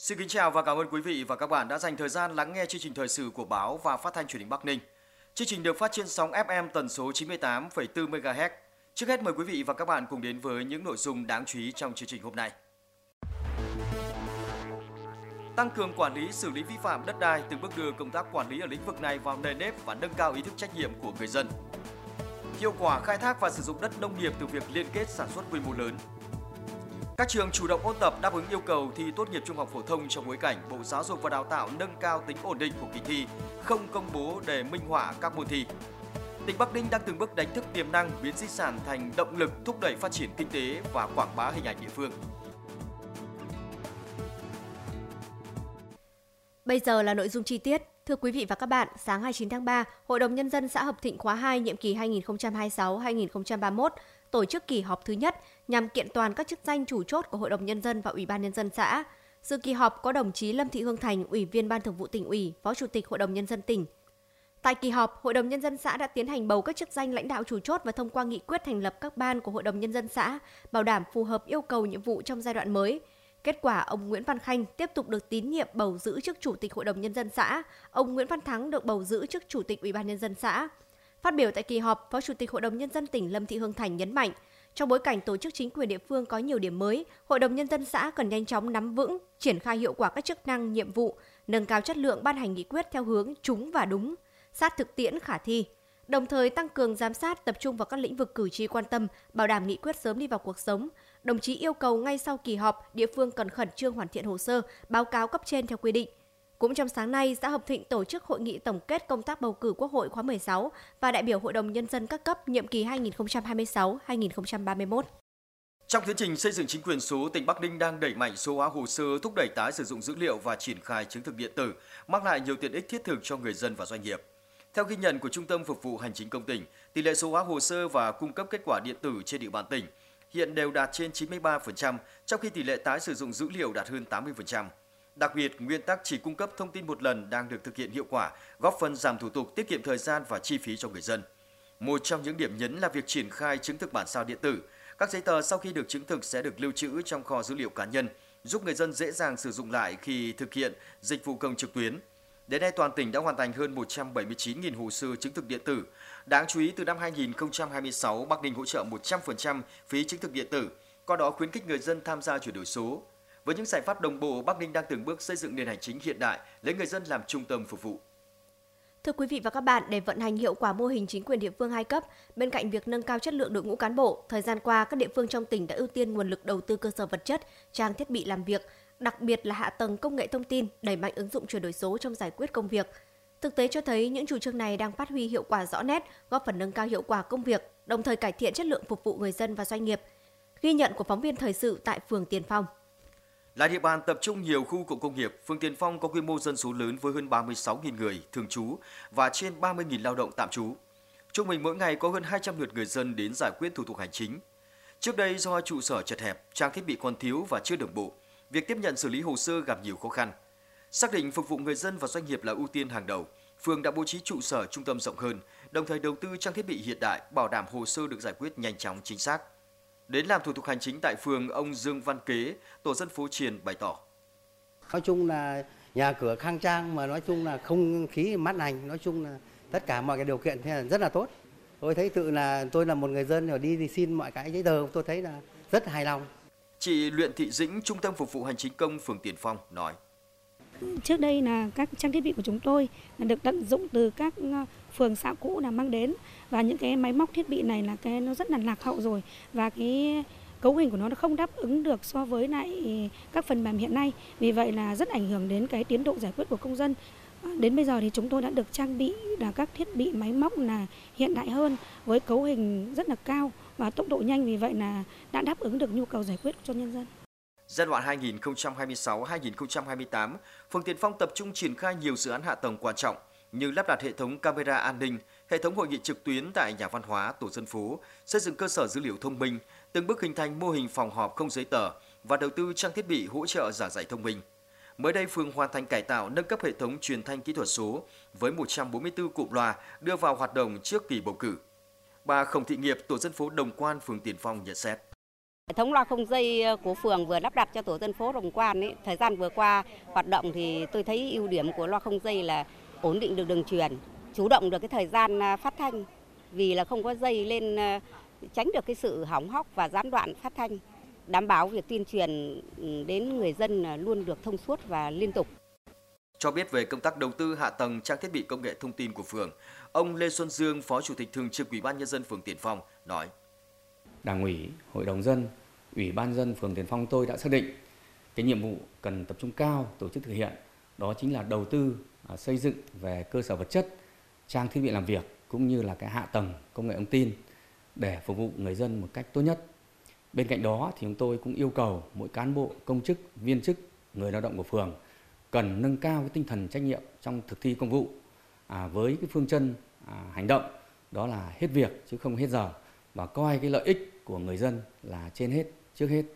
Xin kính chào và cảm ơn quý vị và các bạn đã dành thời gian lắng nghe chương trình thời sự của báo và phát thanh truyền hình Bắc Ninh. Chương trình được phát trên sóng FM tần số 98,4 MHz. Trước hết mời quý vị và các bạn cùng đến với những nội dung đáng chú ý trong chương trình hôm nay. Tăng cường quản lý xử lý vi phạm đất đai, từng bước đưa công tác quản lý ở lĩnh vực này vào nề nếp và nâng cao ý thức trách nhiệm của người dân. Hiệu quả khai thác và sử dụng đất nông nghiệp từ việc liên kết sản xuất quy mô lớn. Các trường chủ động ôn tập đáp ứng yêu cầu thi tốt nghiệp trung học phổ thông trong bối cảnh Bộ Giáo dục và Đào tạo nâng cao tính ổn định của kỳ thi, không công bố để minh họa các môn thi. Tỉnh Bắc Ninh đang từng bước đánh thức tiềm năng, biến di sản thành động lực thúc đẩy phát triển kinh tế và quảng bá hình ảnh địa phương. Bây giờ là nội dung chi tiết. Thưa quý vị và các bạn, sáng 29 tháng 3, Hội đồng Nhân dân xã Hợp Thịnh khóa 2 nhiệm kỳ 2026-2031 tổ chức kỳ họp thứ nhất nhằm kiện toàn các chức danh chủ chốt của Hội đồng Nhân dân và Ủy ban Nhân dân xã. Dự kỳ họp có đồng chí Lâm Thị Hương Thành, Ủy viên Ban Thường vụ Tỉnh ủy, Phó Chủ tịch Hội đồng Nhân dân tỉnh. Tại kỳ họp, Hội đồng Nhân dân xã đã tiến hành bầu các chức danh lãnh đạo chủ chốt và thông qua nghị quyết thành lập các ban của Hội đồng Nhân dân xã, bảo đảm phù hợp yêu cầu nhiệm vụ trong giai đoạn mới. Kết quả, ông Nguyễn Văn Khanh tiếp tục được tín nhiệm bầu giữ chức Chủ tịch Hội đồng Nhân dân xã, ông Nguyễn Văn Thắng được bầu giữ chức Chủ tịch Ủy ban Nhân dân xã. Phát biểu tại kỳ họp, Phó Chủ tịch Hội đồng Nhân dân tỉnh Lâm Thị Hương Thành nhấn mạnh, trong bối cảnh tổ chức chính quyền địa phương có nhiều điểm mới, Hội đồng Nhân dân xã cần nhanh chóng nắm vững, triển khai hiệu quả các chức năng, nhiệm vụ, nâng cao chất lượng ban hành nghị quyết theo hướng trúng và đúng, sát thực tiễn khả thi. Đồng thời tăng cường giám sát, tập trung vào các lĩnh vực cử tri quan tâm, bảo đảm nghị quyết sớm đi vào cuộc sống. Đồng chí yêu cầu ngay sau kỳ họp, địa phương cần khẩn trương hoàn thiện hồ sơ, báo cáo cấp trên theo quy định. Cũng trong sáng nay, xã Hợp Thịnh tổ chức hội nghị tổng kết công tác bầu cử Quốc hội khóa 16 và đại biểu Hội đồng Nhân dân các cấp nhiệm kỳ 2026-2031. Trong tiến trình xây dựng chính quyền số, tỉnh Bắc Ninh đang đẩy mạnh số hóa hồ sơ, thúc đẩy tái sử dụng dữ liệu và triển khai chứng thực điện tử, mang lại nhiều tiện ích thiết thực cho người dân và doanh nghiệp. Theo ghi nhận của Trung tâm Phục vụ Hành chính công tỉnh, tỷ lệ số hóa hồ sơ và cung cấp kết quả điện tử trên địa bàn tỉnh hiện đều đạt trên 93%, trong khi tỷ lệ tái sử dụng dữ liệu đạt hơn 80%. Đặc biệt, nguyên tắc chỉ cung cấp thông tin một lần đang được thực hiện hiệu quả, góp phần giảm thủ tục, tiết kiệm thời gian và chi phí cho người dân. Một trong những điểm nhấn là việc triển khai chứng thực bản sao điện tử. Các giấy tờ sau khi được chứng thực sẽ được lưu trữ trong kho dữ liệu cá nhân, giúp người dân dễ dàng sử dụng lại khi thực hiện dịch vụ công trực tuyến. Đến nay, toàn tỉnh đã hoàn thành hơn 179.000 hồ sơ chứng thực điện tử. Đáng chú ý, từ năm 2026, Bắc Ninh hỗ trợ 100% phí chứng thực điện tử, qua đó khuyến khích người dân tham gia chuyển đổi số. Với những giải pháp đồng bộ, Bắc Ninh đang từng bước xây dựng nền hành chính hiện đại, lấy người dân làm trung tâm phục vụ. Thưa quý vị và các bạn, để vận hành hiệu quả mô hình chính quyền địa phương hai cấp, bên cạnh việc nâng cao chất lượng đội ngũ cán bộ, thời gian qua các địa phương trong tỉnh đã ưu tiên nguồn lực đầu tư cơ sở vật chất, trang thiết bị làm việc, đặc biệt là hạ tầng công nghệ thông tin, đẩy mạnh ứng dụng chuyển đổi số trong giải quyết công việc. Thực tế cho thấy những chủ trương này đang phát huy hiệu quả rõ nét, góp phần nâng cao hiệu quả công việc, đồng thời cải thiện chất lượng phục vụ người dân và doanh nghiệp. Ghi nhận của phóng viên thời sự tại phường Tiền Phong. Là địa bàn tập trung nhiều khu cụm công nghiệp, phường Tiền Phong có quy mô dân số lớn với hơn 36.000 người thường trú và trên 30.000 lao động tạm trú. Trung bình mỗi ngày có hơn 200 lượt người dân đến giải quyết thủ tục hành chính. Trước đây do trụ sở chật hẹp, trang thiết bị còn thiếu và chưa đồng bộ, việc tiếp nhận xử lý hồ sơ gặp nhiều khó khăn. Xác định phục vụ người dân và doanh nghiệp là ưu tiên hàng đầu, phường đã bố trí trụ sở trung tâm rộng hơn, đồng thời đầu tư trang thiết bị hiện đại, bảo đảm hồ sơ được giải quyết nhanh chóng chính xác. Đến làm thủ tục hành chính tại phường, ông Dương Văn Kế, tổ dân phố Triền bày tỏ. Nói chung là nhà cửa khang trang, mà nói chung là không khí mát lành, nói chung là tất cả mọi cái điều kiện thế là rất là tốt. Tôi thấy tôi là một người dân rồi đi xin mọi cái giấy tờ, tôi thấy là rất hài lòng. Chị Luyện Thị Dĩnh, Trung tâm Phục vụ Hành chính công phường Tiền Phong nói. Trước đây là các trang thiết bị của chúng tôi là được tận dụng từ các phường xã cũ là mang đến, và những cái máy móc thiết bị này là nó rất là lạc hậu rồi, và cái cấu hình của nó không đáp ứng được so với lại các phần mềm hiện nay, vì vậy là rất ảnh hưởng đến cái tiến độ giải quyết của công dân. Đến bây giờ thì chúng tôi đã được trang bị là các thiết bị máy móc là hiện đại hơn với cấu hình rất là cao và tốc độ nhanh, vì vậy là đã đáp ứng được nhu cầu giải quyết cho nhân dân. Giai đoạn 2026-2028, phường Tiền Phong tập trung triển khai nhiều dự án hạ tầng quan trọng như lắp đặt hệ thống camera an ninh, hệ thống hội nghị trực tuyến tại nhà văn hóa, tổ dân phố, xây dựng cơ sở dữ liệu thông minh, từng bước hình thành mô hình phòng họp không giấy tờ và đầu tư trang thiết bị hỗ trợ giảng dạy thông minh. Mới đây, phường hoàn thành cải tạo nâng cấp hệ thống truyền thanh kỹ thuật số với 144 cụm loa đưa vào hoạt động trước kỳ bầu cử. Bà Khổng Thị Nghiệp, tổ dân phố Đồng Quan, phường Tiền Phong nhận xét. Hệ thống loa không dây của phường vừa lắp đặt cho tổ dân phố Đồng Quan ấy, thời gian vừa qua hoạt động thì tôi thấy ưu điểm của loa không dây là ổn định được đường truyền, chủ động được cái thời gian phát thanh, vì là không có dây lên tránh được cái sự hỏng hóc và gián đoạn phát thanh, đảm bảo việc tuyên truyền đến người dân luôn được thông suốt và liên tục. Cho biết về công tác đầu tư hạ tầng trang thiết bị công nghệ thông tin của phường, ông Lê Xuân Dương, Phó Chủ tịch Thường trực Ủy ban Nhân dân phường Tiền Phong nói: Đảng ủy, Hội đồng dân, Ủy ban dân phường Tiền Phong tôi đã xác định cái nhiệm vụ cần tập trung cao tổ chức thực hiện, đó chính là đầu tư xây dựng về cơ sở vật chất, trang thiết bị làm việc cũng như là cái hạ tầng công nghệ thông tin để phục vụ người dân một cách tốt nhất. Bên cạnh đó thì chúng tôi cũng yêu cầu mỗi cán bộ, công chức, viên chức, người lao động của phường cần nâng cao cái tinh thần trách nhiệm trong thực thi công vụ với cái phương châm hành động đó là hết việc chứ không hết giờ, và coi cái lợi ích của người dân là trên hết, trước hết.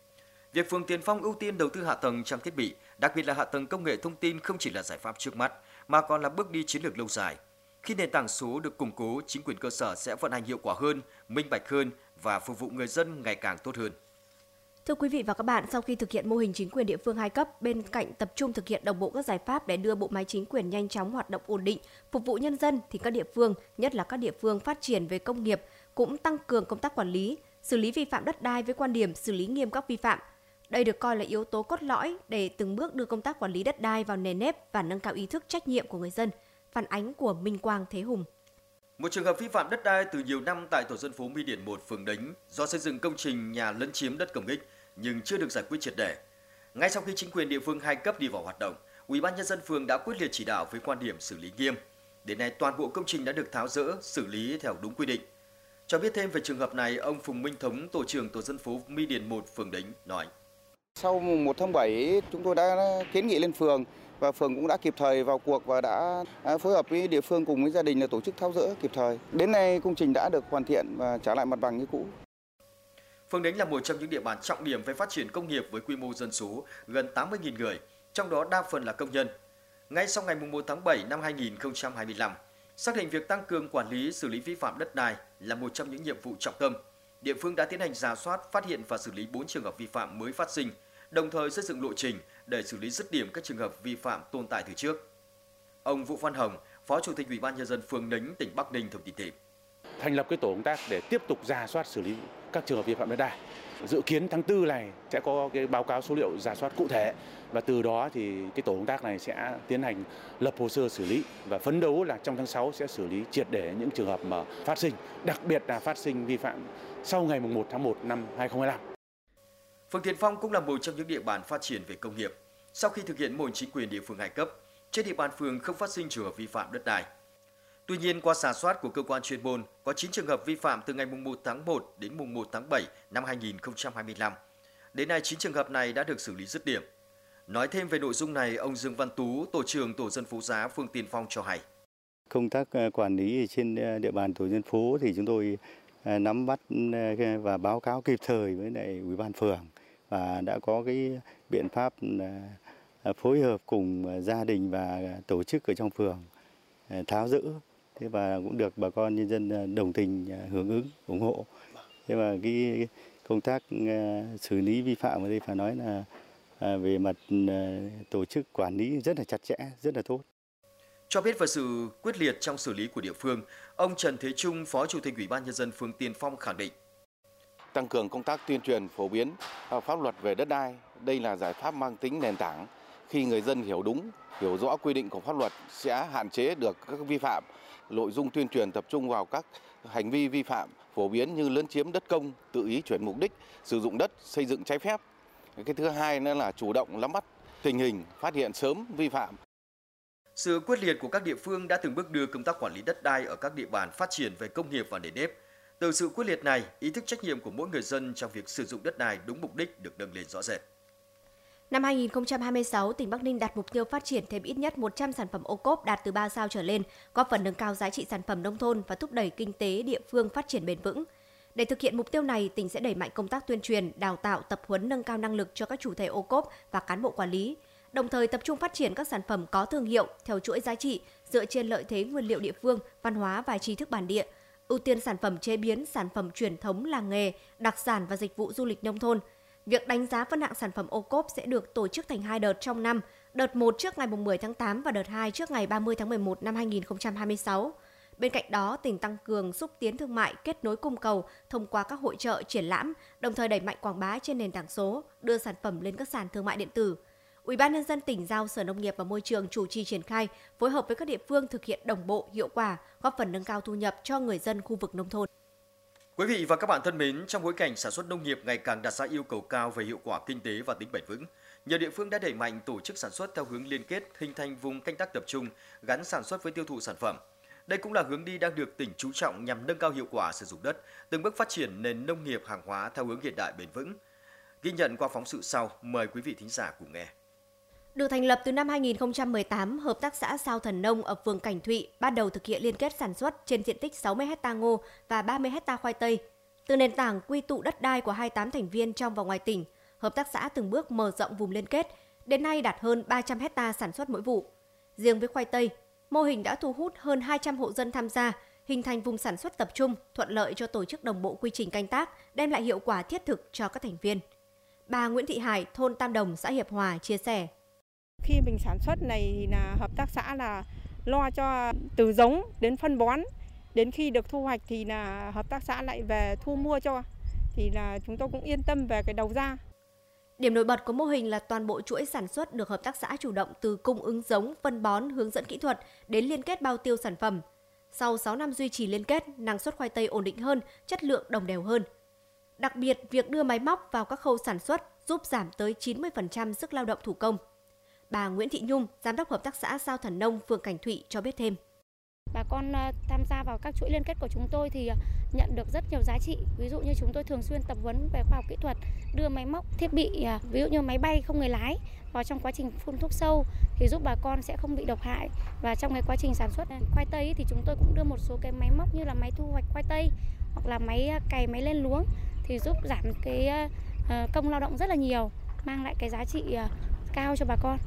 Việc phường Tiền Phong ưu tiên đầu tư hạ tầng trang thiết bị, đặc biệt là hạ tầng công nghệ thông tin không chỉ là giải pháp trước mắt mà còn là bước đi chiến lược lâu dài. Khi nền tảng số được củng cố, chính quyền cơ sở sẽ vận hành hiệu quả hơn, minh bạch hơn và phục vụ người dân ngày càng tốt hơn. Thưa quý vị và các bạn, sau khi thực hiện mô hình chính quyền địa phương 2 cấp, bên cạnh tập trung thực hiện đồng bộ các giải pháp để đưa bộ máy chính quyền nhanh chóng hoạt động ổn định, phục vụ nhân dân, thì các địa phương, nhất là các địa phương phát triển về công nghiệp, cũng tăng cường công tác quản lý, xử lý vi phạm đất đai với quan điểm xử lý nghiêm các vi phạm. Đây được coi là yếu tố cốt lõi để từng bước đưa công tác quản lý đất đai vào nề nếp và nâng cao ý thức trách nhiệm của người dân. Phản ánh của Minh Quang, Thế Hùng. Một trường hợp vi phạm đất đai từ nhiều năm tại tổ dân phố My Điển 1, phường Đánh do xây dựng công trình nhà lấn chiếm đất công ích nhưng chưa được giải quyết triệt để. Ngay sau khi chính quyền địa phương 2 cấp đi vào hoạt động, Ủy ban Nhân dân phường đã quyết liệt chỉ đạo với quan điểm xử lý nghiêm. Đến nay toàn bộ công trình đã được tháo dỡ, xử lý theo đúng quy định. Cho biết thêm về trường hợp này, ông Phùng Minh Thống, tổ trưởng tổ dân phố My Điển 1, phường Đánh nói: Sau mùng 1 tháng 7, chúng tôi đã kiến nghị lên phường và phường cũng đã kịp thời vào cuộc và đã phối hợp với địa phương cùng với gia đình là tổ chức tháo dỡ kịp thời. Đến nay công trình đã được hoàn thiện và trả lại mặt bằng như cũ. Phường Đánh là một trong những địa bàn trọng điểm về phát triển công nghiệp với quy mô dân số gần 80.000 người, trong đó đa phần là công nhân. Ngay sau ngày 1 tháng 7 năm 2025, xác định việc tăng cường quản lý xử lý vi phạm đất đai là một trong những nhiệm vụ trọng tâm. Địa phương đã tiến hành rà soát, phát hiện và xử lý 4 trường hợp vi phạm mới phát sinh, đồng thời xây dựng lộ trình để xử lý dứt điểm các trường hợp vi phạm tồn tại từ trước. Ông Vũ Văn Hồng, Phó Chủ tịch Ủy ban Nhân dân phường Đánh, tỉnh Bắc Ninh thông tin thêm: Thành lập cái tổ công tác để tiếp tục rà soát xử lý các trường hợp vi phạm đất đai. Dự kiến tháng 4 này sẽ có cái báo cáo số liệu rà soát cụ thể và từ đó thì cái tổ công tác này sẽ tiến hành lập hồ sơ xử lý và phấn đấu là trong tháng 6 sẽ xử lý triệt để những trường hợp mà phát sinh, đặc biệt là phát sinh vi phạm sau ngày 1 tháng 1 năm 2025. Phường Tiền Phong cũng là một trong những địa bàn phát triển về công nghiệp. Sau khi thực hiện mô hình chính quyền địa phương 2 cấp, trên địa bàn phường không phát sinh trường hợp vi phạm đất đai. Tuy nhiên, qua rà soát của cơ quan chuyên môn, có 9 trường hợp vi phạm từ ngày 1 tháng 1 đến 1 tháng 7 năm 2025. Đến nay, 9 trường hợp này đã được xử lý dứt điểm. Nói thêm về nội dung này, ông Dương Văn Tú, tổ trưởng tổ dân phố Giá, phường Tiền Phong cho hay: Công tác quản lý trên địa bàn tổ dân phố thì chúng tôi nắm bắt và báo cáo kịp thời với lại Ủy ban phường và đã có cái biện pháp phối hợp cùng gia đình và tổ chức ở trong phường tháo dỡ. Thế và cũng được bà con nhân dân đồng tình hưởng ứng, ủng hộ. Thế mà cái công tác xử lý vi phạm ở đây phải nói là về mặt tổ chức quản lý rất là chặt chẽ, rất là tốt. Cho biết về sự quyết liệt trong xử lý của địa phương, ông Trần Thế Trung, Phó Chủ tịch Ủy ban Nhân dân phường Tiền Phong khẳng định: Tăng cường công tác tuyên truyền phổ biến pháp luật về đất đai, đây là giải pháp mang tính nền tảng. Khi người dân hiểu đúng, hiểu rõ quy định của pháp luật sẽ hạn chế được các vi phạm. Nội dung tuyên truyền tập trung vào các hành vi vi phạm phổ biến như lấn chiếm đất công, tự ý chuyển mục đích, sử dụng đất, xây dựng trái phép. Cái thứ hai nữa là chủ động nắm bắt tình hình, phát hiện sớm vi phạm. Sự quyết liệt của các địa phương đã từng bước đưa công tác quản lý đất đai ở các địa bàn phát triển về công nghiệp và nền nếp. Từ sự quyết liệt này, ý thức trách nhiệm của mỗi người dân trong việc sử dụng đất đai đúng mục đích được nâng lên rõ rệt. Năm 2026, tỉnh Bắc Ninh đặt mục tiêu phát triển thêm ít nhất 100 sản phẩm ô cốp đạt từ 3 sao trở lên, góp phần nâng cao giá trị sản phẩm nông thôn và thúc đẩy kinh tế địa phương phát triển bền vững. Để thực hiện mục tiêu này, tỉnh sẽ đẩy mạnh công tác tuyên truyền, đào tạo, tập huấn nâng cao năng lực cho các chủ thể ô cốp và cán bộ quản lý, đồng thời tập trung phát triển các sản phẩm có thương hiệu theo chuỗi giá trị dựa trên lợi thế nguyên liệu địa phương, văn hóa và tri thức bản địa. ưu tiên sản phẩm chế biến, sản phẩm truyền thống làng nghề, đặc sản và dịch vụ du lịch nông thôn. Việc đánh giá phân hạng sản phẩm ô cốp sẽ được tổ chức thành 2 đợt trong năm, đợt 1 trước ngày 10 tháng 8 và đợt 2 trước ngày 30 tháng 11 năm 2026. Bên cạnh đó, tỉnh tăng cường xúc tiến thương mại, kết nối cung cầu thông qua các hội chợ, triển lãm, đồng thời đẩy mạnh quảng bá trên nền tảng số, đưa sản phẩm lên các sàn thương mại điện tử. Ủy ban nhân dân tỉnh giao Sở Nông nghiệp và Môi trường chủ trì triển khai, phối hợp với các địa phương thực hiện đồng bộ, hiệu quả, góp phần nâng cao thu nhập cho người dân khu vực nông thôn. Quý vị và các bạn thân mến, trong bối cảnh sản xuất nông nghiệp ngày càng đặt ra yêu cầu cao về hiệu quả kinh tế và tính bền vững, nhiều địa phương đã đẩy mạnh tổ chức sản xuất theo hướng liên kết, hình thành vùng canh tác tập trung, gắn sản xuất với tiêu thụ sản phẩm. Đây cũng là hướng đi đang được tỉnh chú trọng nhằm nâng cao hiệu quả sử dụng đất, từng bước phát triển nền nông nghiệp hàng hóa theo hướng hiện đại bền vững. Ghi nhận qua phóng sự sau, mời quý vị thính giả cùng nghe. Được thành lập từ năm 2018, Hợp tác xã Sao Thần Nông ở phường Cảnh Thụy bắt đầu thực hiện liên kết sản xuất trên diện tích 60 ha ngô và 30 ha khoai tây. Từ nền tảng quy tụ đất đai của 28 thành viên trong và ngoài tỉnh, hợp tác xã từng bước mở rộng vùng liên kết, đến nay đạt hơn 300 ha sản xuất mỗi vụ. Riêng với khoai tây, mô hình đã thu hút hơn 200 hộ dân tham gia, hình thành vùng sản xuất tập trung, thuận lợi cho tổ chức đồng bộ quy trình canh tác, đem lại hiệu quả thiết thực cho các thành viên. Bà Nguyễn Thị Hải, thôn Tam Đồng, xã Hiệp Hòa chia sẻ. Khi mình sản xuất này thì là hợp tác xã là lo cho từ giống đến phân bón, đến khi được thu hoạch thì là hợp tác xã lại về thu mua cho, thì là chúng tôi cũng yên tâm về cái đầu ra. Điểm nổi bật của mô hình là toàn bộ chuỗi sản xuất được hợp tác xã chủ động từ cung ứng giống, phân bón, hướng dẫn kỹ thuật đến liên kết bao tiêu sản phẩm. Sau 6 năm duy trì liên kết, năng suất khoai tây ổn định hơn, chất lượng đồng đều hơn. Đặc biệt, việc đưa máy móc vào các khâu sản xuất giúp giảm tới 90% sức lao động thủ công. Bà Nguyễn Thị Nhung, Giám đốc Hợp tác xã Sao Thần Nông, phường Cảnh Thụy cho biết thêm. Bà con tham gia vào các chuỗi liên kết của chúng tôi thì nhận được rất nhiều giá trị. Ví dụ như chúng tôi thường xuyên tập huấn về khoa học kỹ thuật, đưa máy móc, thiết bị, ví dụ như máy bay không người lái vào trong quá trình phun thuốc sâu thì giúp bà con sẽ không bị độc hại. Và trong cái quá trình sản xuất khoai tây thì chúng tôi cũng đưa một số cái máy móc như là máy thu hoạch khoai tây hoặc là máy cày, máy lên luống thì giúp giảm cái công lao động rất là nhiều, mang lại cái giá trị cao cho bà con.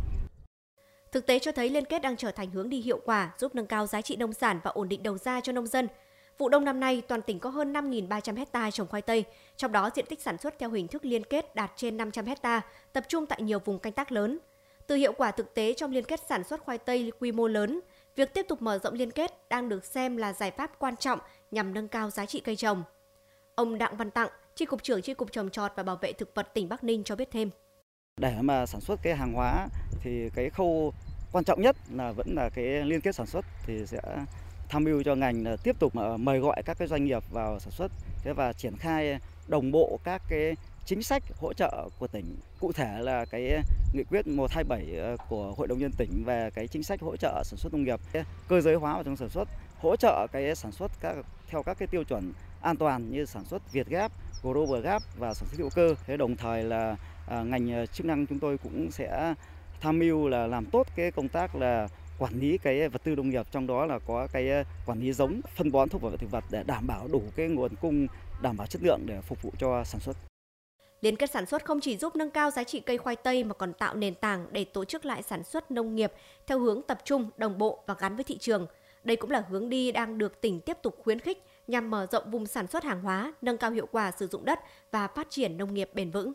Thực tế cho thấy liên kết đang trở thành hướng đi hiệu quả, giúp nâng cao giá trị nông sản và ổn định đầu ra cho nông dân. Vụ đông năm nay, toàn tỉnh có hơn 5.300 ha trồng khoai tây, trong đó diện tích sản xuất theo hình thức liên kết đạt trên 500 ha, tập trung tại nhiều vùng canh tác lớn. Từ hiệu quả thực tế trong liên kết sản xuất khoai tây quy mô lớn, việc tiếp tục mở rộng liên kết đang được xem là giải pháp quan trọng nhằm nâng cao giá trị cây trồng. Ông Đặng Văn Tặng, Chi cục trưởng Chi cục Trồng trọt và Bảo vệ thực vật tỉnh Bắc Ninh cho biết thêm. Để mà sản xuất cái hàng hóa thì cái khâu quan trọng nhất là vẫn là cái liên kết sản xuất, thì sẽ tham mưu cho ngành là tiếp tục mời gọi các cái doanh nghiệp vào sản xuất và triển khai đồng bộ các cái chính sách hỗ trợ của tỉnh. Cụ thể là cái nghị quyết 127 của Hội đồng nhân dân tỉnh về cái chính sách hỗ trợ sản xuất nông nghiệp, cơ giới hóa vào trong sản xuất, hỗ trợ cái sản xuất theo các cái tiêu chuẩn an toàn như sản xuất Việt Gap, Global Gap và sản xuất hữu cơ. Thế đồng thời là ngành chức năng chúng tôi cũng sẽ tham mưu là làm tốt cái công tác là quản lý cái vật tư nông nghiệp, trong đó là có cái quản lý giống, phân bón, thuốc bảo vệ thực vật để đảm bảo đủ cái nguồn cung, đảm bảo chất lượng để phục vụ cho sản xuất. Liên kết sản xuất không chỉ giúp nâng cao giá trị cây khoai tây mà còn tạo nền tảng để tổ chức lại sản xuất nông nghiệp theo hướng tập trung, đồng bộ và gắn với thị trường. Đây cũng là hướng đi đang được tỉnh tiếp tục khuyến khích nhằm mở rộng vùng sản xuất hàng hóa, nâng cao hiệu quả sử dụng đất và phát triển nông nghiệp bền vững.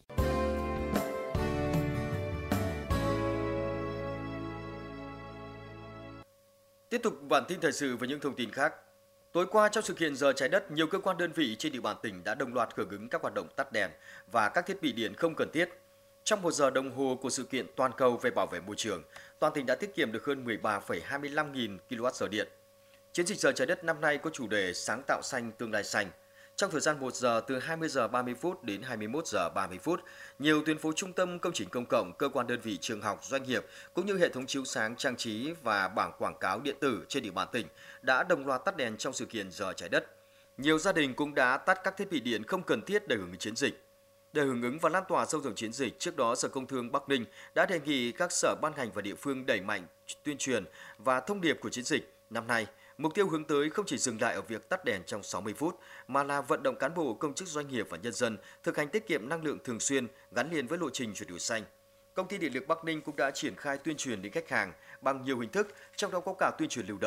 Tiếp tục bản tin thời sự với những thông tin khác. Tối qua trong sự kiện Giờ Trái Đất, nhiều cơ quan đơn vị trên địa bàn tỉnh đã đồng loạt hưởng ứng các hoạt động tắt đèn và các thiết bị điện không cần thiết. Trong 1 giờ đồng hồ của sự kiện toàn cầu về bảo vệ môi trường, toàn tỉnh đã tiết kiệm được hơn 13,25 nghìn kWh điện. Chiến dịch Giờ Trái Đất năm nay có chủ đề Sáng tạo xanh, tương lai xanh. Trong thời gian 1 giờ từ 20 giờ 30 phút đến 21 giờ 30 phút, nhiều tuyến phố trung tâm, công trình công cộng, cơ quan đơn vị, trường học, doanh nghiệp cũng như hệ thống chiếu sáng, trang trí và bảng quảng cáo điện tử trên địa bàn tỉnh đã đồng loạt tắt đèn trong sự kiện Giờ Trái Đất. Nhiều gia đình cũng đã tắt các thiết bị điện không cần thiết để hưởng ứng chiến dịch. Để hưởng ứng và lan tỏa sâu rộng chiến dịch, trước đó Sở Công Thương Bắc Ninh đã đề nghị các sở ban ngành và địa phương đẩy mạnh tuyên truyền và thông điệp của chiến dịch. Năm nay, mục tiêu hướng tới không chỉ dừng lại ở việc tắt đèn trong 60 phút, mà là vận động cán bộ, công chức, doanh nghiệp và nhân dân thực hành tiết kiệm năng lượng thường xuyên gắn liền với lộ trình chuyển đổi xanh. Công ty Điện lực Bắc Ninh cũng đã triển khai tuyên truyền đến khách hàng bằng nhiều hình thức, trong đó có cả tuyên truyền lưu động.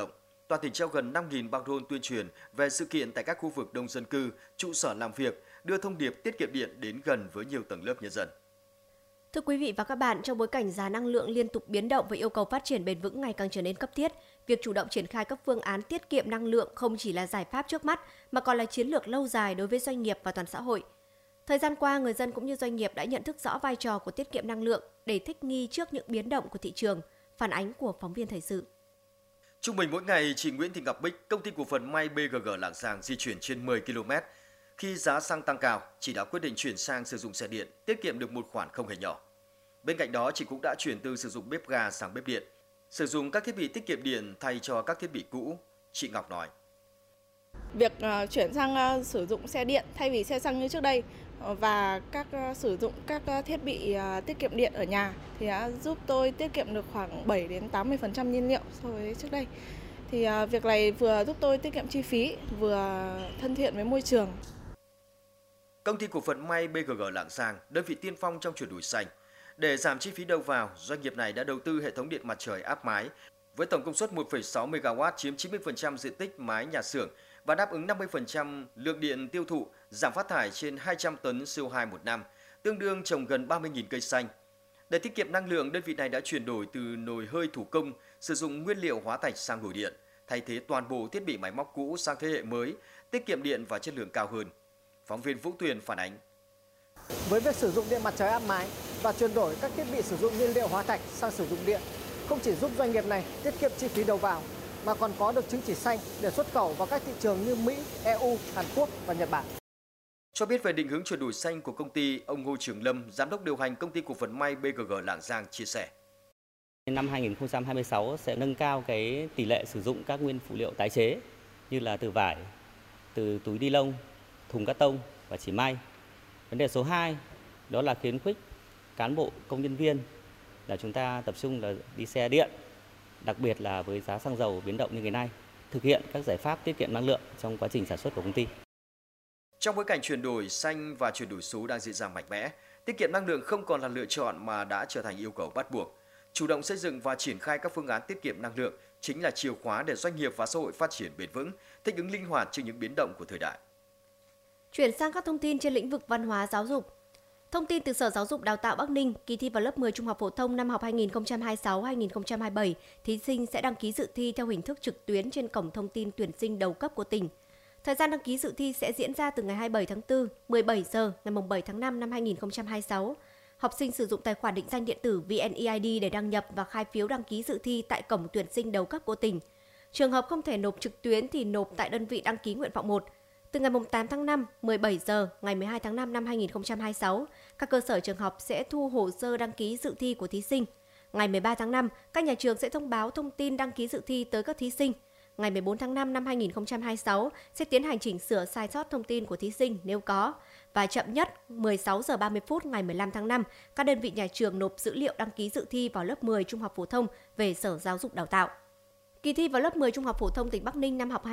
toàn tỉnh treo gần 5.000 băng rôn tuyên truyền về sự kiện tại các khu vực đông dân cư, trụ sở làm việc, đưa thông điệp tiết kiệm điện đến gần với nhiều tầng lớp nhân dân. Thưa quý vị và các bạn, trong bối cảnh giá năng lượng liên tục biến động và yêu cầu phát triển bền vững ngày càng trở nên cấp thiết, việc chủ động triển khai các phương án tiết kiệm năng lượng không chỉ là giải pháp trước mắt mà còn là chiến lược lâu dài đối với doanh nghiệp và toàn xã hội. Thời gian qua, người dân cũng như doanh nghiệp đã nhận thức rõ vai trò của tiết kiệm năng lượng để thích nghi trước những biến động của thị trường. Phản ánh của phóng viên thời sự. Trung bình mỗi ngày, chị Nguyễn Thị Ngọc Bích, công ty cổ phần may BGG Lạng Giang di chuyển trên 10 km. Khi giá xăng tăng cao, chị đã quyết định chuyển sang sử dụng xe điện, tiết kiệm được một khoản không hề nhỏ. Bên cạnh đó, chị cũng đã chuyển từ sử dụng bếp ga sang bếp điện, sử dụng các thiết bị tiết kiệm điện thay cho các thiết bị cũ. Chị Ngọc nói: Việc chuyển sang sử dụng xe điện thay vì xe xăng như trước đây và sử dụng các thiết bị tiết kiệm điện ở nhà thì đã giúp tôi tiết kiệm được khoảng 7 đến 80% nhiên liệu so với trước đây. Thì việc này vừa giúp tôi tiết kiệm chi phí, vừa thân thiện với môi trường. Công ty cổ phần may BGG Lạng Giang, đơn vị tiên phong trong chuyển đổi xanh. Để giảm chi phí đầu vào, doanh nghiệp này đã đầu tư hệ thống điện mặt trời áp mái với tổng công suất 1,6 MW chiếm 90% diện tích mái nhà xưởng và đáp ứng 50% lượng điện tiêu thụ, giảm phát thải trên 200 tấn CO2 một năm, tương đương trồng gần 30.000 cây xanh. Để tiết kiệm năng lượng, đơn vị này đã chuyển đổi từ nồi hơi thủ công, sử dụng nguyên liệu hóa thạch sang nồi điện, thay thế toàn bộ thiết bị máy móc cũ sang thế hệ mới, tiết kiệm điện và chất lượng cao hơn. Phóng viên Vũ Tuyền phản ánh. Với việc sử dụng điện mặt trời áp mái và chuyển đổi các thiết bị sử dụng nhiên liệu hóa thạch sang sử dụng điện, không chỉ giúp doanh nghiệp này tiết kiệm chi phí đầu vào, mà còn có được chứng chỉ xanh để xuất khẩu vào các thị trường như Mỹ, EU, Hàn Quốc và Nhật Bản. Cho biết về định hướng chuyển đổi xanh của công ty, ông Ngô Trường Lâm, giám đốc điều hành công ty cổ phần may BGG Lạng Giang chia sẻ. Năm 2026 sẽ nâng cao cái tỷ lệ sử dụng các nguyên phụ liệu tái chế như là từ vải, từ túi ni lông, thùng cát tông và chỉ may. Vấn đề số 2 đó là khuyến khích cán bộ công nhân viên là chúng ta tập trung là đi xe điện, đặc biệt là với giá xăng dầu biến động như ngày nay, thực hiện các giải pháp tiết kiệm năng lượng trong quá trình sản xuất của công ty. Trong bối cảnh chuyển đổi xanh và chuyển đổi số đang diễn ra mạnh mẽ, tiết kiệm năng lượng không còn là lựa chọn mà đã trở thành yêu cầu bắt buộc. Chủ động xây dựng và triển khai các phương án tiết kiệm năng lượng chính là chìa khóa để doanh nghiệp và xã hội phát triển bền vững, thích ứng linh hoạt trước những biến động của thời đại. Chuyển sang các thông tin trên lĩnh vực văn hóa giáo dục. Thông tin từ Sở Giáo dục Đào tạo Bắc Ninh, kỳ thi vào lớp 10 trung học phổ thông năm học 2026-2027, thí sinh sẽ đăng ký dự thi theo hình thức trực tuyến trên cổng thông tin tuyển sinh đầu cấp của tỉnh. Thời gian đăng ký dự thi sẽ diễn ra từ ngày 27 tháng 4, 17 giờ ngày 7 tháng 5 năm 2026. Học sinh sử dụng tài khoản định danh điện tử VNeID để đăng nhập và khai phiếu đăng ký dự thi tại cổng tuyển sinh đầu cấp của tỉnh. Trường hợp không thể nộp trực tuyến thì nộp tại đơn vị đăng ký nguyện vọng 1. Từ ngày 8 tháng 5, 17 giờ ngày 12 tháng 5 năm 2026, các cơ sở trường học sẽ thu hồ sơ đăng ký dự thi của thí sinh. Ngày 13 tháng 5, các nhà trường sẽ thông báo thông tin đăng ký dự thi tới các thí sinh. Ngày 14 tháng 5 năm 2026 sẽ tiến hành chỉnh sửa sai sót thông tin của thí sinh nếu có. Và chậm nhất 16 giờ 30 phút ngày 15 tháng 5, các đơn vị nhà trường nộp dữ liệu đăng ký dự thi vào lớp 10 trung học phổ thông về Sở Giáo dục Đào tạo. Kỳ thi vào lớp 10 trung học phổ thông tỉnh Bắc Ninh năm học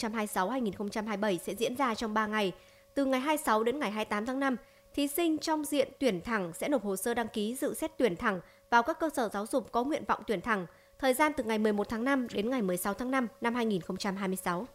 2026-2027 sẽ diễn ra trong 3 ngày. Từ ngày 26 đến ngày 28 tháng 5, thí sinh trong diện tuyển thẳng sẽ nộp hồ sơ đăng ký dự xét tuyển thẳng vào các cơ sở giáo dục có nguyện vọng tuyển thẳng, thời gian từ ngày 11 tháng 5 đến ngày 16 tháng 5 năm 2026.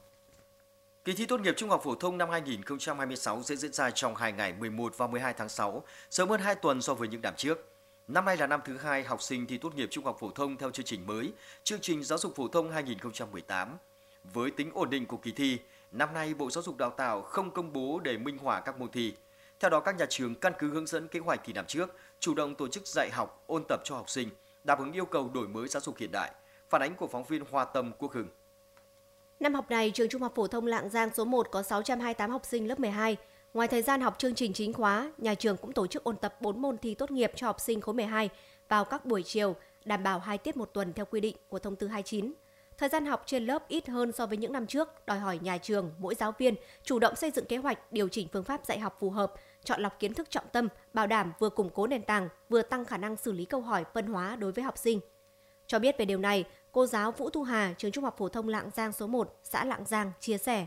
Kỳ thi tốt nghiệp trung học phổ thông năm 2026 sẽ diễn ra trong 2 ngày 11 và 12 tháng 6, sớm hơn 2 tuần so với những năm trước. Năm nay là năm thứ 2 học sinh thi tốt nghiệp trung học phổ thông theo chương trình mới, chương trình giáo dục phổ thông 2018. Với tính ổn định của kỳ thi, năm nay Bộ Giáo dục Đào tạo không công bố để minh họa các môn thi. Theo đó, các nhà trường căn cứ hướng dẫn kế hoạch thi năm trước, chủ động tổ chức dạy học, ôn tập cho học sinh, đáp ứng yêu cầu đổi mới giáo dục hiện đại. Phản ánh của phóng viên Hoa Tâm, Quốc Hưng. Năm học này, trường Trung học phổ thông Lạng Giang số 1 có 628 học sinh lớp 12. Ngoài thời gian học chương trình chính khóa, nhà trường cũng tổ chức ôn tập 4 môn thi tốt nghiệp cho học sinh khối 12 vào các buổi chiều, đảm bảo 2 tiết một tuần theo quy định của thông tư 29. Thời gian học trên lớp ít hơn so với những năm trước, đòi hỏi nhà trường, mỗi giáo viên chủ động xây dựng kế hoạch, điều chỉnh phương pháp dạy học phù hợp, chọn lọc kiến thức trọng tâm, bảo đảm vừa củng cố nền tảng, vừa tăng khả năng xử lý câu hỏi phân hóa đối với học sinh. Cho biết về điều này, cô giáo Vũ Thu Hà, trường Trung học phổ thông Lạng Giang số 1, xã Lạng Giang chia sẻ.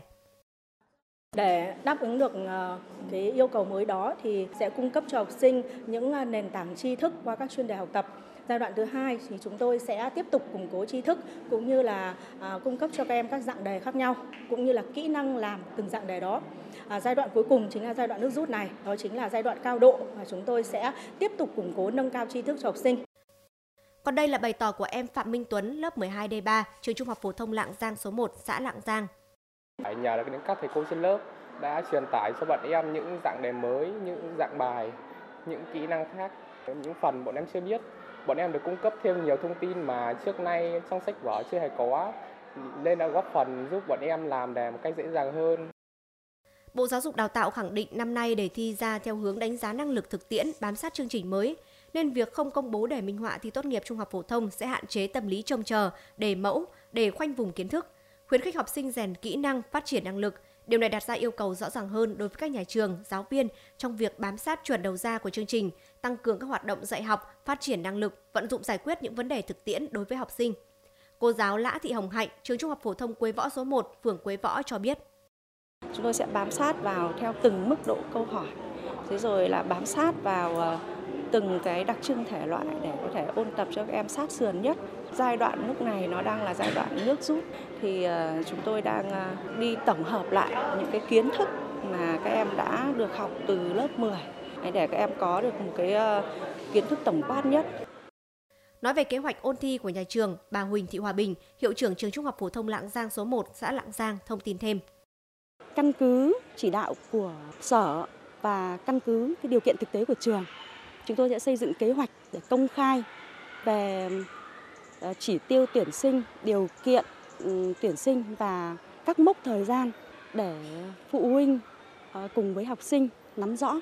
Để đáp ứng được cái yêu cầu mới đó thì sẽ cung cấp cho học sinh những nền tảng tri thức qua các chuyên đề học tập. Giai đoạn thứ 2 thì chúng tôi sẽ tiếp tục củng cố tri thức cũng như là cung cấp cho các em các dạng đề khác nhau cũng như là kỹ năng làm từng dạng đề đó. Giai đoạn cuối cùng chính là giai đoạn nước rút này, đó chính là giai đoạn cao độ và chúng tôi sẽ tiếp tục củng cố nâng cao tri thức cho học sinh. Còn đây là bày tỏ của em Phạm Minh Tuấn, lớp 12D3, trường Trung học phổ thông Lạng Giang số 1, xã Lạng Giang. Nhờ đến các thầy cô trên lớp đã truyền tải cho bọn em những dạng đề mới, những dạng bài, những kỹ năng khác, những phần bọn em chưa biết. Bọn em được cung cấp thêm nhiều thông tin mà trước nay trong sách vở chưa hề có, nên đã góp phần giúp bọn em làm đề một cách dễ dàng hơn. Bộ Giáo dục Đào tạo khẳng định năm nay đề thi ra theo hướng đánh giá năng lực thực tiễn, bám sát chương trình mới, nên việc không công bố đề minh họa thi tốt nghiệp trung học phổ thông sẽ hạn chế tâm lý trông chờ, đề mẫu, để khoanh vùng kiến thức, khuyến khích học sinh rèn kỹ năng, phát triển năng lực. Điều này đặt ra yêu cầu rõ ràng hơn đối với các nhà trường, giáo viên trong việc bám sát chuẩn đầu ra của chương trình, tăng cường các hoạt động dạy học, phát triển năng lực, vận dụng giải quyết những vấn đề thực tiễn đối với học sinh. Cô giáo Lã Thị Hồng Hạnh, trường Trung học phổ thông Quế Võ số 1, phường Quế Võ cho biết. Chúng tôi sẽ bám sát vào theo từng mức độ câu hỏi, thế rồi là bám sát vào từng cái đặc trưng thể loại để có thể ôn tập cho các em sát sườn nhất. Giai đoạn lúc này nó đang là giai đoạn nước rút thì chúng tôi đang đi tổng hợp lại những cái kiến thức mà các em đã được học từ lớp 10 để các em có được một cái kiến thức tổng quát nhất. Nói về kế hoạch ôn thi của nhà trường, bà Huỳnh Thị Hòa Bình, hiệu trưởng trường Trung học phổ thông Lạng Giang số 1, xã Lạng Giang thông tin thêm. Căn cứ chỉ đạo của sở và căn cứ cái điều kiện thực tế của trường, chúng tôi sẽ xây dựng kế hoạch để công khai về chỉ tiêu tuyển sinh, điều kiện tuyển sinh và các mốc thời gian để phụ huynh cùng với học sinh nắm rõ.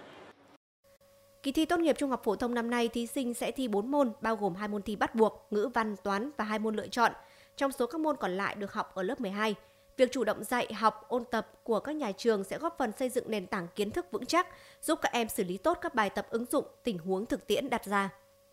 Kỳ thi tốt nghiệp trung học phổ thông năm nay, thí sinh sẽ thi 4 môn, bao gồm 2 môn thi bắt buộc, ngữ văn, toán và 2 môn lựa chọn. Trong số các môn còn lại được học ở lớp 12. Việc chủ động dạy, học, ôn tập của các nhà trường sẽ góp phần xây dựng nền tảng kiến thức vững chắc, giúp các em xử lý tốt các bài tập ứng dụng, tình huống thực tiễn đặt ra.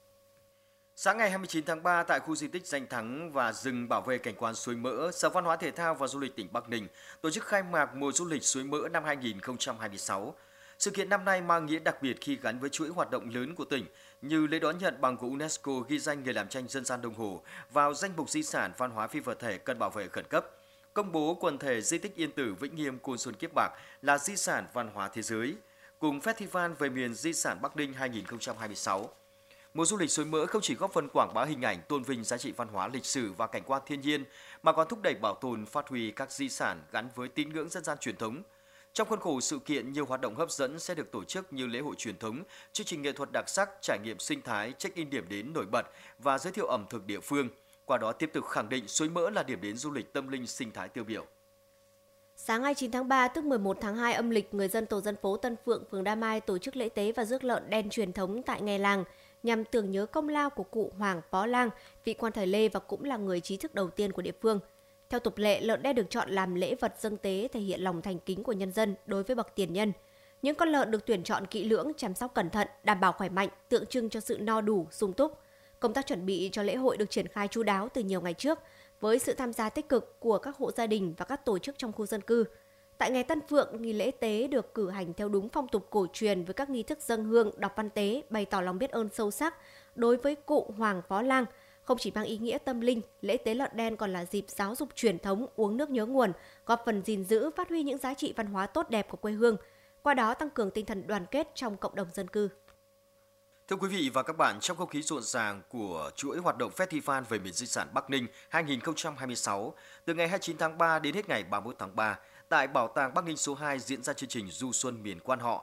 Sáng ngày 29 tháng 3 tại khu di tích Danh Thắng và rừng bảo vệ cảnh quan Suối Mỡ, Sở Văn hóa Thể thao và Du lịch tỉnh Bắc Ninh tổ chức khai mạc mùa du lịch Suối Mỡ năm 2026. Sự kiện năm nay mang nghĩa đặc biệt khi gắn với chuỗi hoạt động lớn của tỉnh như lễ đón nhận bằng của UNESCO ghi danh nghề làm tranh dân gian Đông Hồ vào danh mục di sản văn hóa phi vật thể cần bảo vệ khẩn cấp, công bố quần thể di tích Yên Tử Vĩnh Nghiêm Côn Xuân Kiếp Bạc là di sản văn hóa thế giới, cùng Festival về miền di sản Bắc Ninh 2026. Mùa du lịch Suối Mỡ không chỉ góp phần quảng bá hình ảnh, tôn vinh giá trị văn hóa, lịch sử và cảnh quan thiên nhiên, mà còn thúc đẩy bảo tồn, phát huy các di sản gắn với tín ngưỡng dân gian truyền thống. Trong khuôn khổ sự kiện, nhiều hoạt động hấp dẫn sẽ được tổ chức như lễ hội truyền thống, chương trình nghệ thuật đặc sắc, trải nghiệm sinh thái, check-in điểm đến nổi bật và giới thiệu ẩm thực địa phương. Qua đó tiếp tục khẳng định Suối Mỡ là điểm đến du lịch tâm linh sinh thái tiêu biểu. Sáng 29 tháng 3 tức 11 tháng 2 âm lịch, người dân tổ dân phố Tân Phượng, phường Đa Mai tổ chức lễ tế và rước lợn đen truyền thống tại nghè làng nhằm tưởng nhớ công lao của cụ Hoàng Phó Lang, vị quan thời Lê và cũng là người trí thức đầu tiên của địa phương. Theo tục lệ, lợn đen được chọn làm lễ vật dâng tế thể hiện lòng thành kính của nhân dân đối với bậc tiền nhân. Những con lợn được tuyển chọn kỹ lưỡng, chăm sóc cẩn thận, đảm bảo khỏe mạnh, tượng trưng cho sự no đủ, sung túc. Công tác chuẩn bị cho lễ hội được triển khai chu đáo từ nhiều ngày trước, với sự tham gia tích cực của các hộ gia đình và các tổ chức trong khu dân cư. Tại ngày Tân Phượng, nghi lễ tế được cử hành theo đúng phong tục cổ truyền với các nghi thức dâng hương, đọc văn tế, bày tỏ lòng biết ơn sâu sắc đối với cụ Hoàng Phó Lang. Không chỉ mang ý nghĩa tâm linh, lễ tế lợn đen còn là dịp giáo dục truyền thống, uống nước nhớ nguồn, góp phần gìn giữ, phát huy những giá trị văn hóa tốt đẹp của quê hương, qua đó tăng cường tinh thần đoàn kết trong cộng đồng dân cư. Thưa quý vị và các bạn, trong không khí rộn ràng của chuỗi hoạt động Festival về miền di sản Bắc Ninh 2026, từ ngày 29 tháng 3 đến hết ngày 31 tháng 3, tại Bảo tàng Bắc Ninh số 2 diễn ra chương trình Du Xuân miền Quan Họ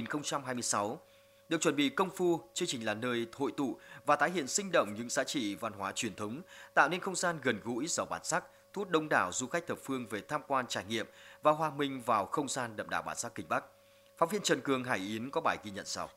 2026. Được chuẩn bị công phu, chương trình là nơi hội tụ và tái hiện sinh động những giá trị văn hóa truyền thống, tạo nên không gian gần gũi giàu bản sắc, thu hút đông đảo du khách thập phương về tham quan trải nghiệm và hòa mình vào không gian đậm đà bản sắc Kinh Bắc. Phóng viên Trần Cường, Hải Yến có bài ghi nhận sau.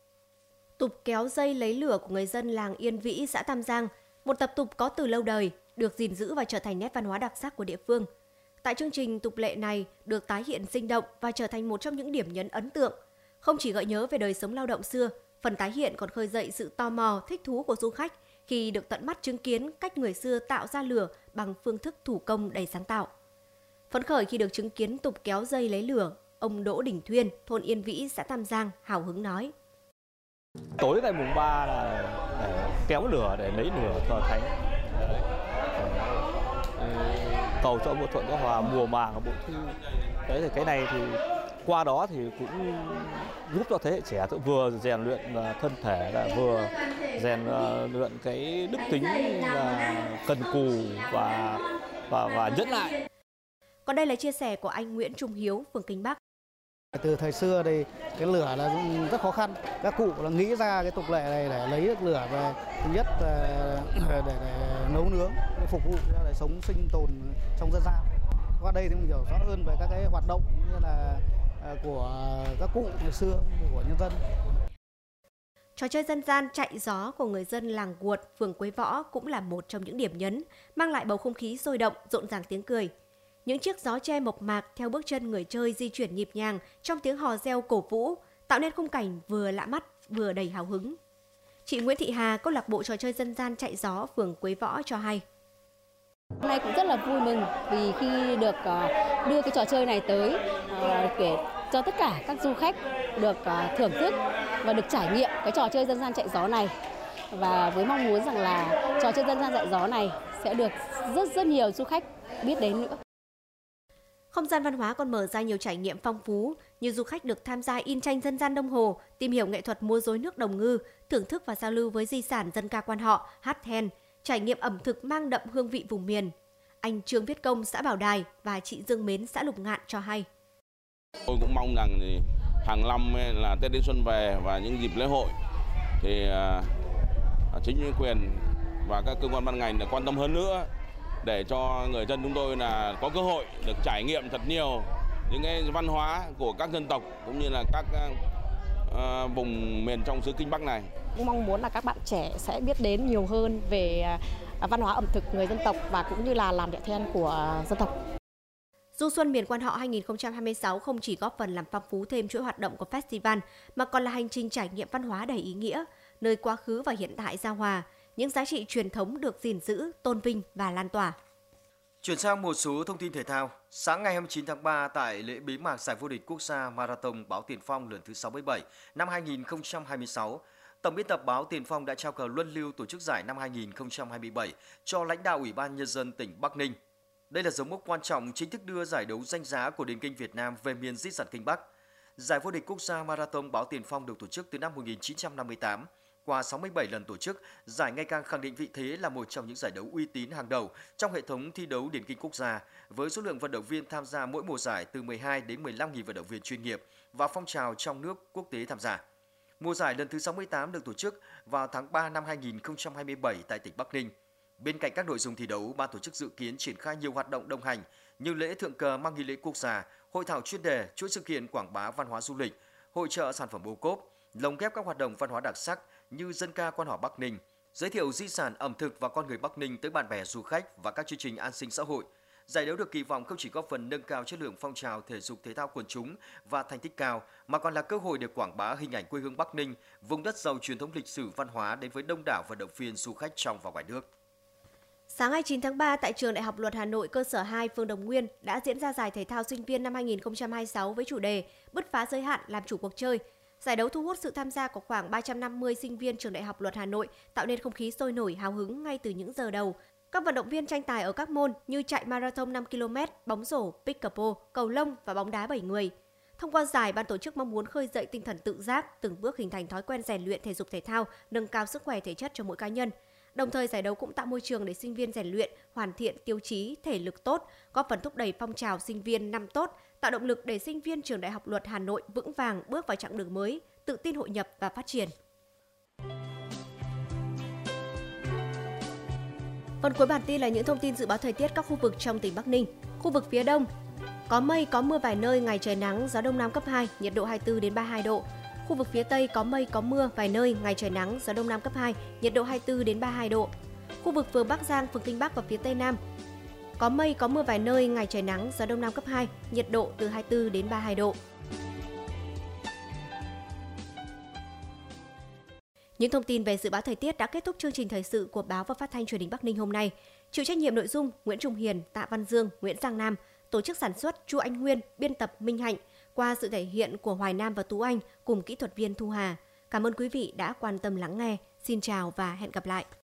Tục kéo dây lấy lửa của người dân làng Yên Vĩ, xã Tam Giang, một tập tục có từ lâu đời, được gìn giữ và trở thành nét văn hóa đặc sắc của địa phương. Tại chương trình, tục lệ này được tái hiện sinh động và trở thành một trong những điểm nhấn ấn tượng. Không chỉ gợi nhớ về đời sống lao động xưa, phần tái hiện còn khơi dậy sự tò mò, thích thú của du khách khi được tận mắt chứng kiến cách người xưa tạo ra lửa bằng phương thức thủ công đầy sáng tạo. Phấn khởi khi được chứng kiến tục kéo dây lấy lửa, ông Đỗ Đình Thuyên, thôn Yên Vĩ, xã Tam Giang hào hứng nói: Tối ngày mùng 3 là để kéo lửa để lấy lửa thờ thánh. Đấy. Cầu cho mưa thuận gió hòa, mùa màng bội thu. Đấy thì cái này thì qua đó thì cũng giúp cho thế hệ trẻ vừa rèn luyện thân thể, là vừa rèn luyện cái đức tính là cần cù và nhẫn nại. Còn đây là chia sẻ của anh Nguyễn Trung Hiếu, phường Kinh Bắc. Từ thời xưa thì cái lửa là rất khó khăn. Các cụ là nghĩ ra cái tục lệ này để lấy được lửa về, thứ nhất để nấu nướng, để phục vụ cho đời sống sinh tồn trong dân gian. Qua đây thì mình hiểu rõ hơn về các cái hoạt động như là của các cụ ngày xưa, của nhân dân. Trò chơi dân gian chạy gió của người dân làng Guột, phường Quế Võ cũng là một trong những điểm nhấn, mang lại bầu không khí sôi động, rộn ràng tiếng cười. Những chiếc gió tre mộc mạc theo bước chân người chơi di chuyển nhịp nhàng trong tiếng hò reo cổ vũ, tạo nên khung cảnh vừa lạ mắt vừa đầy hào hứng. Chị Nguyễn Thị Hà, câu lạc bộ trò chơi dân gian chạy gió phường Quế Võ cho hay. Hôm nay cũng rất là vui mừng vì khi được đưa cái trò chơi này tới để cho tất cả các du khách được thưởng thức và được trải nghiệm cái trò chơi dân gian chạy gió này. Và với mong muốn rằng là trò chơi dân gian chạy gió này sẽ được rất nhiều du khách biết đến nữa. Không gian văn hóa còn mở ra nhiều trải nghiệm phong phú, như du khách được tham gia in tranh dân gian Đông Hồ, tìm hiểu nghệ thuật múa rối nước Đồng Ngư, thưởng thức và giao lưu với di sản dân ca quan họ, hát then, trải nghiệm ẩm thực mang đậm hương vị vùng miền. Anh Trương Viết Công, xã Bảo Đài và chị Dương Mến, xã Lục Ngạn cho hay. Tôi cũng mong rằng thì hàng năm là Tết đến xuân về và những dịp lễ hội thì chính quyền và các cơ quan ban ngành quan tâm hơn nữa để cho người dân chúng tôi là có cơ hội được trải nghiệm thật nhiều những cái văn hóa của các dân tộc cũng như là các vùng miền trong xứ Kinh Bắc này. Cũng mong muốn là các bạn trẻ sẽ biết đến nhiều hơn về văn hóa ẩm thực người dân tộc và cũng như là làm điệu then của dân tộc. Du xuân miền Quan Họ 2026 không chỉ góp phần làm phong phú thêm chuỗi hoạt động của festival mà còn là hành trình trải nghiệm văn hóa đầy ý nghĩa, nơi quá khứ và hiện tại giao hòa, những giá trị truyền thống được gìn giữ, tôn vinh và lan tỏa. Chuyển sang một số thông tin thể thao. Sáng ngày 29 tháng 3 tại lễ bế mạc giải vô địch quốc gia Marathon Báo Tiền Phong lần thứ 67 năm 2026, Tổng biên tập Báo Tiền Phong đã trao cờ luân lưu tổ chức giải năm 2027 cho lãnh đạo Ủy ban Nhân dân tỉnh Bắc Ninh. Đây là dấu mốc quan trọng chính thức đưa giải đấu danh giá của điền kinh Việt Nam về miền di sản Kinh Bắc. Giải vô địch quốc gia Marathon Báo Tiền Phong được tổ chức từ năm 1958. Qua 67 lần tổ chức, giải ngày càng khẳng định vị thế là một trong những giải đấu uy tín hàng đầu trong hệ thống thi đấu điền kinh quốc gia, với số lượng vận động viên tham gia mỗi mùa giải từ 12 đến 15.000 vận động viên chuyên nghiệp và phong trào trong nước quốc tế tham gia. Mùa giải lần thứ 68 được tổ chức vào tháng 3 năm 2027 tại tỉnh Bắc Ninh. Bên cạnh các nội dung thi đấu, ban tổ chức dự kiến triển khai nhiều hoạt động đồng hành như lễ thượng cờ mang nghi lễ quốc gia, hội thảo chuyên đề, chuỗi sự kiện quảng bá văn hóa du lịch, hội chợ sản phẩm ô cốp, lồng ghép các hoạt động văn hóa đặc sắc như dân ca quan họ Bắc Ninh, giới thiệu di sản ẩm thực và con người Bắc Ninh tới bạn bè du khách và các chương trình an sinh xã hội. Giải đấu được kỳ vọng không chỉ góp phần nâng cao chất lượng phong trào thể dục thể thao quần chúng và thành tích cao, mà còn là cơ hội để quảng bá hình ảnh quê hương Bắc Ninh, vùng đất giàu truyền thống lịch sử văn hóa đến với đông đảo vận động viên du khách trong và ngoài nước. Sáng ngày 9 tháng 3 tại Trường Đại học Luật Hà Nội cơ sở 2 phường Đồng Nguyên đã diễn ra giải thể thao sinh viên năm 2026 với chủ đề Bứt phá giới hạn làm chủ cuộc chơi. Giải đấu thu hút sự tham gia của khoảng 350 sinh viên Trường Đại học Luật Hà Nội, tạo nên không khí sôi nổi hào hứng ngay từ những giờ đầu. Các vận động viên tranh tài ở các môn như chạy marathon 5 km, bóng rổ, pickleball, cầu lông và bóng đá 7 người. Thông qua giải, ban tổ chức mong muốn khơi dậy tinh thần tự giác, từng bước hình thành thói quen rèn luyện thể dục thể thao, nâng cao sức khỏe thể chất cho mỗi cá nhân. Đồng thời, giải đấu cũng tạo môi trường để sinh viên rèn luyện, hoàn thiện tiêu chí, thể lực tốt, góp phần thúc đẩy phong trào sinh viên năm tốt, tạo động lực để sinh viên Trường Đại học Luật Hà Nội vững vàng bước vào chặng đường mới, tự tin hội nhập và phát triển. Phần cuối bản tin là những thông tin dự báo thời tiết các khu vực trong tỉnh Bắc Ninh. Khu vực phía Đông, có mây, có mưa vài nơi, ngày trời nắng, gió Đông Nam cấp 2, nhiệt độ 24 đến 32 độ. Khu vực phía Tây có mây, có mưa vài nơi, ngày trời nắng, gió Đông Nam cấp 2, nhiệt độ 24 đến 32 độ. Khu vực phường Bắc Giang, phường Kinh Bắc và phía Tây Nam có mây, có mưa vài nơi, ngày trời nắng, gió Đông Nam cấp 2, nhiệt độ từ 24 đến 32 độ. Những thông tin về dự báo thời tiết đã kết thúc chương trình thời sự của Báo và Phát thanh Truyền hình Bắc Ninh hôm nay. Chịu trách nhiệm nội dung Nguyễn Trung Hiền, Tạ Văn Dương, Nguyễn Giang Nam, tổ chức sản xuất Chu Anh Nguyên, biên tập Minh Hạnh, qua sự thể hiện của Hoài Nam và Tú Anh cùng kỹ thuật viên Thu Hà. Cảm ơn quý vị đã quan tâm lắng nghe. Xin chào và hẹn gặp lại!